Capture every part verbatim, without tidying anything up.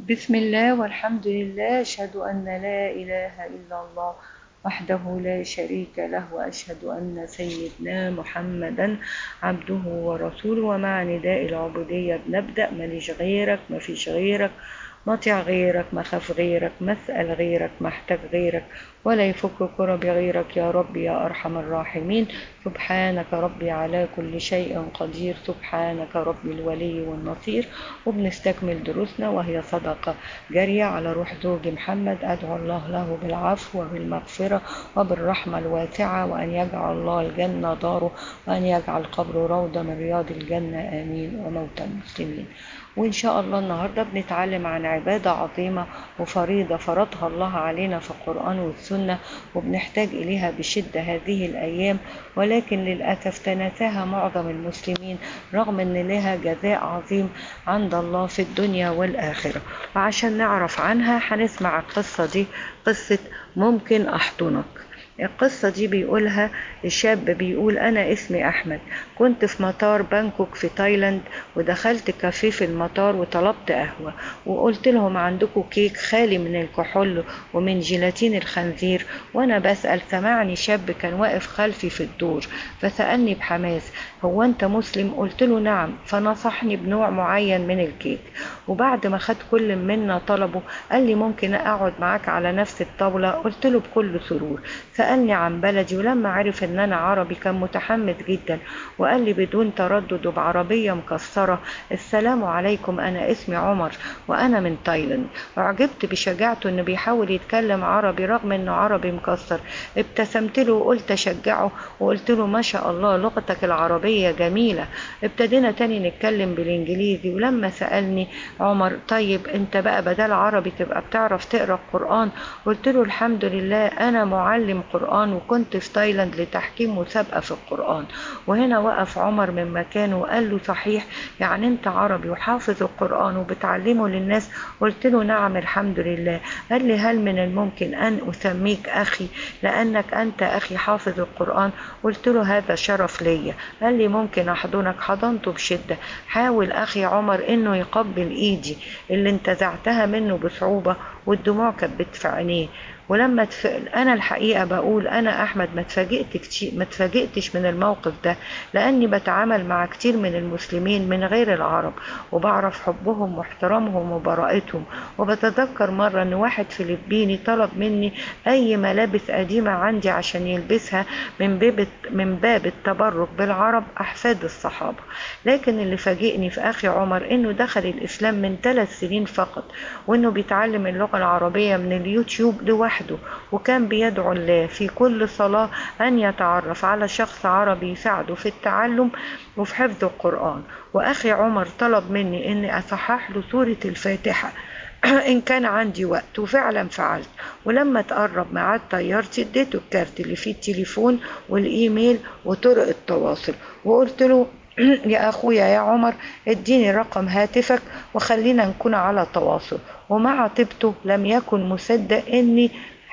بسم الله والحمد لله، أشهد أن لا إله إلا الله وحده لا شريك له، وأشهد أن سيدنا محمدا عبده ورسوله. ومع نداء العبودية بنبدأ: ماليش غيرك، مفيش غيرك، مطيع غيرك، مخاف غيرك، مسأل غيرك، محتاج غيرك، ولا يفك كرب غيرك يا رب يا أرحم الراحمين. سبحانك ربي على كل شيء قدير، سبحانك ربي الولي والنصير. وبنستكمل دروسنا وهي صدقة جارية على روح زوج محمد. أدعو الله له بالعفو وبالمغفرة وبالرحمة الواسعة، وأن يجعل الله الجنة داره، وأن يجعل قبره روضة من رياض الجنة، آمين. وموتى المسلمين. وإن شاء الله النهاردة بنتعلم عن عبادة عظيمة وفريضة فرضها الله علينا في القرآن والسنة، وبنحتاج إليها بشدة هذه الأيام، ولكن للأسف تناساها معظم المسلمين، رغم أن لها جزاء عظيم عند الله في الدنيا والآخرة. وعشان نعرف عنها هنسمع القصة دي، قصة ممكن أحضنك. القصة دي بيقولها الشاب، بيقول: أنا اسمي أحمد، كنت في مطار بانكوك في تايلاند، ودخلت كافيه في المطار وطلبت قهوة، وقلت لهم: عندكم كيك خالي من الكحول ومن جيلاتين الخنزير؟ وأنا بسأل سمعني شاب كان واقف خلفي في الدور، فسألني بحماس: هو أنت مسلم؟ قلت له: نعم. فنصحني بنوع معين من الكيك، وبعد ما خد كل منا طلبه قال لي: ممكن أقعد معاك على نفس الطاولة؟ قلت له بكل سرور. سألني عن بلدي، ولما عرف ان انا عربي كان متحمس جدا، وقال لي بدون تردد وبعربية مكسرة: السلام عليكم، انا اسمي عمر وانا من تايلاند. اعجبت بشجاعته انه بيحاول يتكلم عربي رغم انه عربي مكسر. ابتسمت له وقلت اشجعه، وقلت له: ما شاء الله، لغتك العربية جميلة. ابتدينا تاني نتكلم بالانجليزي، ولما سألني عمر: طيب انت بقى بدل عربي تبقى بتعرف تقرأ القرآن؟ قلت له: الحمد لله، انا معلم قرآن، وكنت في تايلاند لتحكيم مسابقة في القرآن. وهنا وقف عمر من مكانه وقال له: صحيح، يعني انت عربي وحافظ القرآن وبتعلمه للناس؟ قلت له: نعم الحمد لله. قال لي: هل من الممكن ان اسميك اخي لانك انت اخي حافظ القرآن؟ قلت له: هذا شرف ليا. قال لي: ممكن احضنك؟ حضنته بشدة. حاول اخي عمر انه يقبل ايدي اللي انتزعتها منه بصعوبة، والدموع كانت في عينيه. ولما تف... انا الحقيقه بقول انا احمد ما اتفاجئت كتير ما اتفاجئتش من الموقف ده، لاني بتعامل مع كتير من المسلمين من غير العرب، وبعرف حبهم واحترامهم وبراءتهم. وبتذكر مره ان واحد فلبيني طلب مني اي ملابس قديمه عندي عشان يلبسها من باب من باب التبرك بالعرب احفاد الصحابه. لكن اللي فاجئني في اخي عمر انه دخل الاسلام من ثلاث سنين فقط، وانه بيتعلم اللغه العربيه من اليوتيوب لوحده، وكان بيدعو الله في كل صلاة أن يتعرف على شخص عربي يساعده في التعلم وفي حفظ القرآن. وأخي عمر طلب مني أني أصحح له سورة الفاتحة إن كان عندي وقت، وفعلا فعلت. ولما تقرب ميعاد طيارتي اديته الكارت اللي فيه التليفون والإيميل وطرق التواصل، وقلت له: يا أخويا يا عمر، اديني رقم هاتفك وخلينا نكون على تواصل. ومع طيبته لم يكن مصدق اني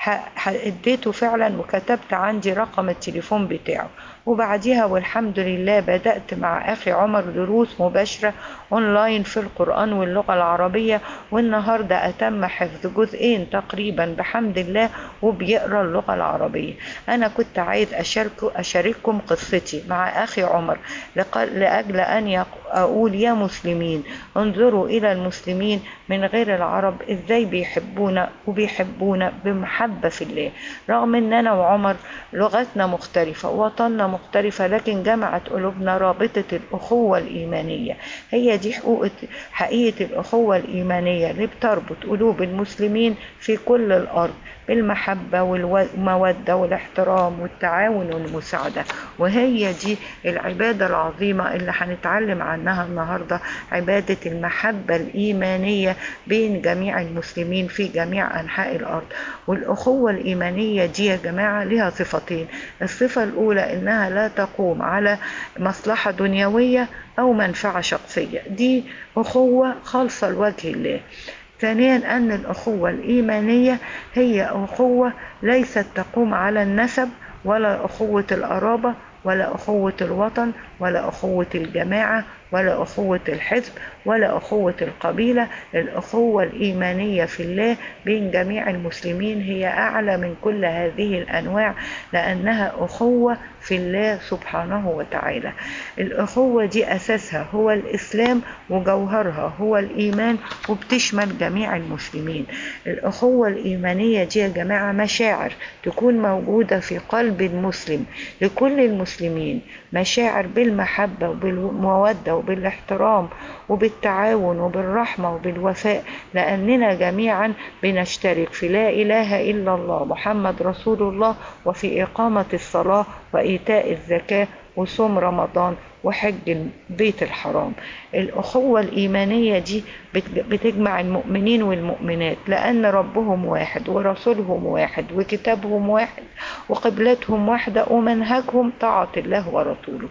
اديته فعلا، وكتبت عندي رقم التليفون بتاعه. وبعديها والحمد لله بدأت مع أخي عمر دروس مباشرة أونلاين في القرآن واللغة العربية، والنهاردة أتم حفظ جزئين تقريبا بحمد الله، وبيقرأ اللغة العربية. أنا كنت عايز أشارككم قصتي مع أخي عمر لأجل أن أقول: يا مسلمين، انظروا إلى المسلمين من غير العرب إزاي بيحبونا وبيحبونا بمحبة في الله، رغم أننا وعمر لغتنا مختلفة ووطننا مختلفة، لكن جمعت قلوبنا رابطة الأخوة الإيمانية. هي دي حقوق حقيقة الأخوة الإيمانية اللي بتربط قلوب المسلمين في كل الأرض بالمحبة والمودة والاحترام والتعاون والمساعدة. وهي دي العبادة العظيمة اللي هنتعلم عنها النهاردة، عبادة المحبة الإيمانية بين جميع المسلمين في جميع أنحاء الأرض. والأخوة الإيمانية دي يا جماعة لها صفتين: الصفة الأولى إنها لا تقوم على مصلحة دنيوية أو منفعة شخصية، دي أخوة خالصة لوجه الله. ثانيا أن الأخوة الإيمانية هي أخوة ليست تقوم على النسب، ولا أخوة القرابة، ولا أخوة الوطن، ولا أخوة الجماعة، ولا أخوة الحزب ولا أخوة القبيلة. الأخوة الإيمانية في الله بين جميع المسلمين هي أعلى من كل هذه الأنواع، لأنها أخوة في الله سبحانه وتعالى. الأخوة دي أساسها هو الإسلام وجوهرها هو الإيمان، وبتشمل جميع المسلمين. الأخوة الإيمانية دي يا جماعة مشاعر تكون موجودة في قلب المسلم لكل المسلمين، مشاعر بالمحبة وبالمودة وبالاحترام وبالتعاون وبالرحمة وبالوفاء، لأننا جميعا بنشترك في لا إله إلا الله محمد رسول الله، وفي إقامة الصلاة وإيتاء الزكاة وصوم رمضان وحج البيت الحرام. الأخوة الإيمانية دي بتجمع المؤمنين والمؤمنات، لأن ربهم واحد ورسولهم واحد وكتابهم واحد وقبلتهم واحدة ومنهجهم طاعة الله ورسوله.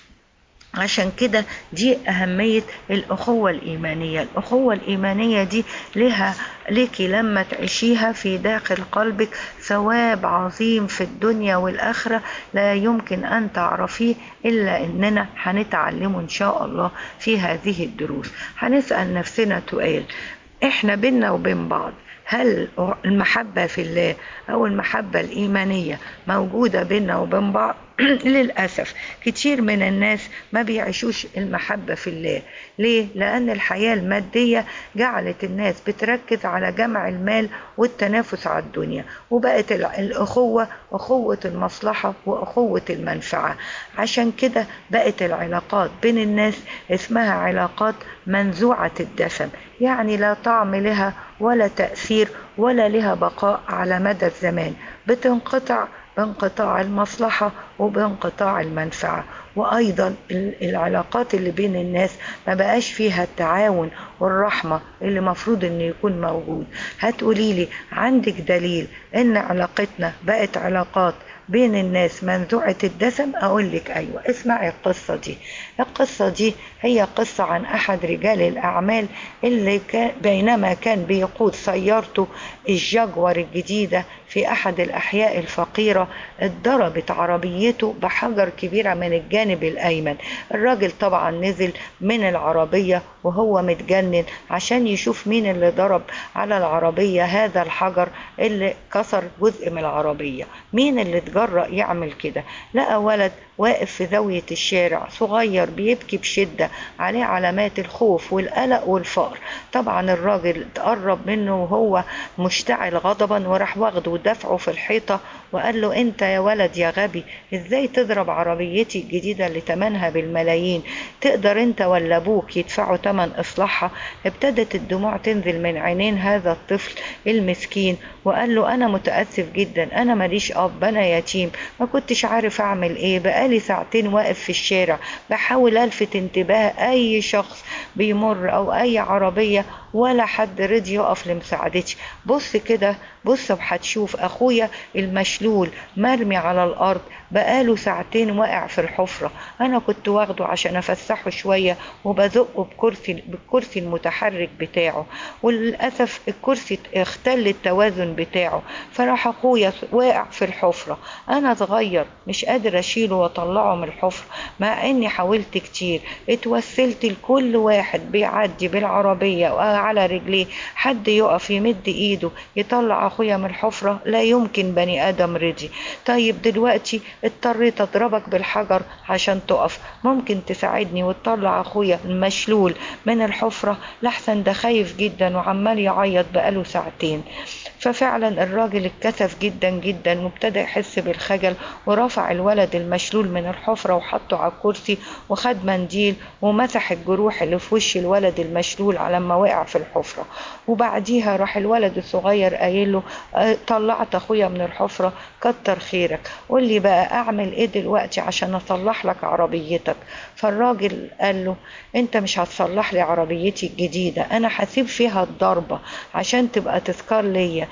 عشان كده دي أهمية الأخوة الإيمانية. الأخوة الإيمانية دي لها ليكي لما تعيشيها في داخل قلبك ثواب عظيم في الدنيا والآخرة لا يمكن أن تعرفيه إلا إننا هنتعلمه إن شاء الله في هذه الدروس. هنسأل نفسنا سؤال: إحنا بينا وبين بعض هل المحبة في الله أو المحبة الإيمانية موجودة بينا وبين بعض؟ للأسف كتير من الناس ما بيعيشوش المحبة في الله. ليه؟ لأن الحياة المادية جعلت الناس بتركز على جمع المال والتنافس على الدنيا، وبقت الأخوة أخوة المصلحة وأخوة المنفعة. عشان كده بقت العلاقات بين الناس اسمها علاقات منزوعة الدسم، يعني لا طعم لها ولا تأثير ولا لها بقاء على مدى الزمان، بتنقطع بانقطاع المصلحة وبانقطاع المنفعة. وأيضا العلاقات اللي بين الناس ما بقاش فيها التعاون والرحمة اللي مفروض أن يكون موجود. هتقوليلي عندك دليل أن علاقتنا بقت علاقات بين الناس منزوعة الدسم؟ أقولك أيوة، اسمعي القصة دي. القصة دي هي قصة عن أحد رجال الأعمال اللي كان بينما كان بيقود سيارته الجاguار الجديدة في أحد الأحياء الفقيرة اتضربت عربيته بحجر كبيرة من الجانب الأيمن. الراجل طبعا نزل من العربية وهو متجنن عشان يشوف مين اللي ضرب على العربية هذا الحجر اللي كسر جزء من العربية، مين اللي تجرأ يعمل كده. لقى ولد واقف في زاوية الشارع صغير بيبكي بشدة، عليه علامات الخوف والقلق والفقر. طبعا الراجل تقرب منه وهو مشتعل غضبا وراح واخده ودفعه في الحيطة وقال له: انت يا ولد يا غبي، ازاي تضرب عربيتي الجديدة اللي تمنها بالملايين؟ تقدر انت ولا ابوك يدفعوا تمن اصلاحها؟ ابتدت الدموع تنزل من عينين هذا الطفل المسكين وقال له: انا متأسف جدا، انا ماليش اب، انا يتيم، ما كنتش عارف اعمل ايه، بقالي ساعتين واقف في الشارع بحاول الفت انتباه اي شخص بيمر او اي عربية ولا حد رضي يقف لمساعدتي. بص كده، بص وهتشوف اخويا المشلول مرمي على الارض بقاله ساعتين واقع في الحفرة، انا كنت واخده عشان افسحه شوية وبزقه بكرسي بالكرسي المتحرك بتاعه، وللأسف الكرسي اختل التوازن بتاعه فراح اخويا واقع في الحفرة. انا صغير مش قادر اشيله واطلعه من الحفرة مع اني حاولت كتير، اتوسلت لكل واحد بيعدي بالعربية وعلى رجليه حد يقف يمد ايده يطلع اخويا من الحفرة، لا يمكن بني ادم رضي. طيب دلوقتي اضطريت اضربك بالحجر عشان تقف، ممكن تساعدني وتطلع اخويا المشلول من الحفرة؟ لحسن ده خايف جدا وعمال يعيط بقاله ساعتين. ففعلا الراجل اتكسف جدا جدا وابتدى يحس بالخجل ورفع الولد المشلول من الحفرة وحطه على الكرسي وخد منديل ومسح الجروح اللي في وش الولد المشلول على ما وقع في الحفرة. وبعديها راح الولد الصغير قايل له: طلعت اخويا من الحفرة، كتر خيرك، قول لي بقى اعمل ايه دلوقتي عشان اصلح لك عربيتك؟ فالراجل قال له: انت مش هتصلح لي عربيتي الجديدة، انا هسيب فيها الضربة عشان تبقى تذكار ليا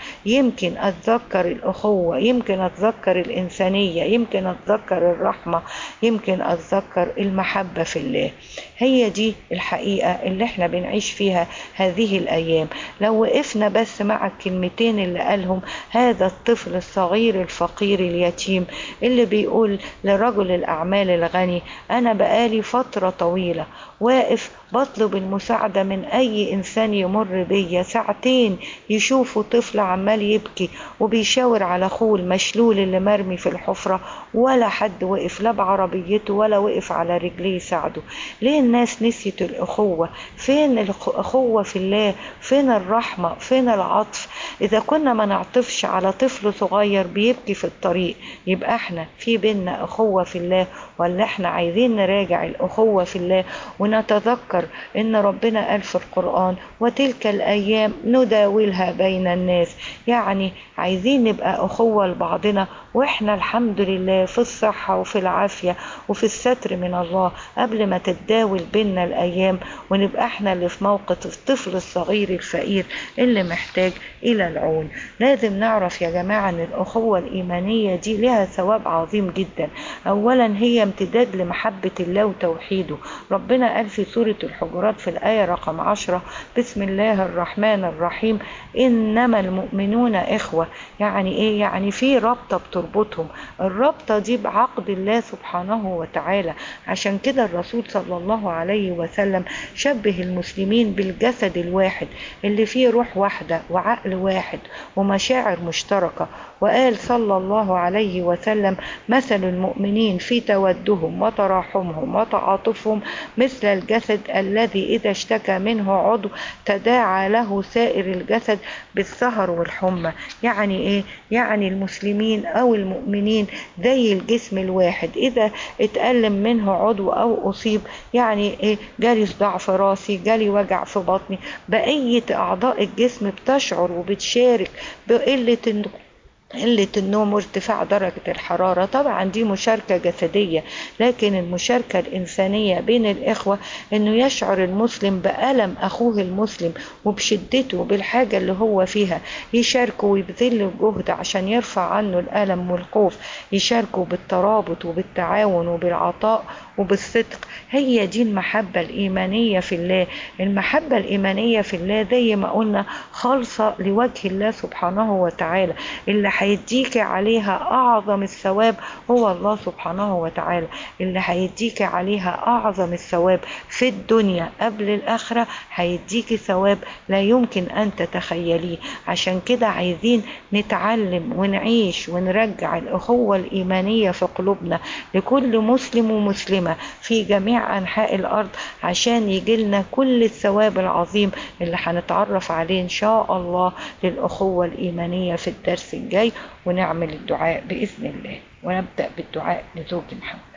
يمكن أتذكر الأخوة، يمكن أتذكر الإنسانية، يمكن أتذكر الرحمة، يمكن أتذكر المحبة في الله. هي دي الحقيقة اللي احنا بنعيش فيها هذه الأيام. لو وقفنا بس مع الكلمتين اللي قالهم هذا الطفل الصغير الفقير اليتيم اللي بيقول لرجل الأعمال الغني أنا بقالي فترة طويلة واقف بطلب المساعدة من أي إنسان يمر بيا، ساعتين يشوفوا طفل عمال يبكي وبيشاور على أخوه المشلول اللي مرمي في الحفرة، ولا حد وقف لا بعربيته ولا وقف على رجليه يساعده. ليه الناس نسيت الأخوة؟ فين الأخوة في الله؟ فين الرحمة؟ فين العطف؟ إذا كنا ما نعطفش على طفل صغير بيبكي في الطريق يبقى احنا في بيننا أخوة في الله، ولا احنا عايزين نراجع الأخوة في الله ونتذكر ان ربنا قال في القرآن وتلك الأيام نداولها بين الناس. يعني عايزين نبقى أخوة لبعضنا واحنا الحمد لله في الصحة وفي العافية وفي الستر من الله قبل ما تتداول بيننا الأيام ونبقى احنا اللي في موقف الطفل الصغير الفقير اللي محتاج إلى العون. لازم نعرف يا جماعة ان الأخوة الإيمانية دي لها ثواب عظيم جدا. أولا هي امتداد لمحبة الله وتوحيده. ربنا قال في سورة الحجرات في الآية رقم عشرة بسم الله الرحمن الرحيم إنما المؤمنون إخوة. يعني إيه؟ يعني في رابطة بتربطهم، الرابطة دي بعقد الله سبحانه وتعالى. عشان كده الرسول صلى الله عليه وسلم شبه المسلمين بالجسد الواحد اللي فيه روح واحدة وعقل واحد ومشاعر مشتركة، وقال صلى الله عليه وسلم مثل المؤمنين في تودهم وتراحمهم وتعاطفهم مثل الجسد الذي إذا اشتكى منه عضو تداعى له سائر الجسد بالسهر والحمى. يعني إيه؟ يعني المسلمين أو المؤمنين زي الجسم الواحد، إذا اتألم منه عضو أو أصيب يعني إيه؟ جالي صداع في راسي، جالي وجع في بطني، بقية أعضاء الجسم بتشعر وبتشارك بقلة قلة النوم وارتفاع درجة الحرارة. طبعا دي مشاركة جسدية، لكن المشاركة الإنسانية بين الإخوة إنه يشعر المسلم بألم أخوه المسلم وبشدته وبالحاجة اللي هو فيها، يشاركه ويبذل الجهد عشان يرفع عنه الألم والخوف، يشاركه بالترابط وبالتعاون وبالعطاء وبالصدق. هي دي المحبة الإيمانية في الله. المحبة الإيمانية في الله زي ما قلنا خالصة لوجه الله سبحانه وتعالى، اللي هيديك عليها أعظم الثواب هو الله سبحانه وتعالى، اللي هيديك عليها أعظم الثواب في الدنيا قبل الآخرة، هيديك ثواب لا يمكن أن تتخيليه. عشان كده عايزين نتعلم ونعيش ونرجع الأخوة الإيمانية في قلوبنا لكل مسلم ومسلمة في جميع أنحاء الأرض، عشان يجيلنا كل الثواب العظيم اللي هنتعرف عليه إن شاء الله للأخوة الإيمانية في الدرس الجاي. ونعمل الدعاء بإذن الله، ونبدأ بالدعاء لزوج محمد.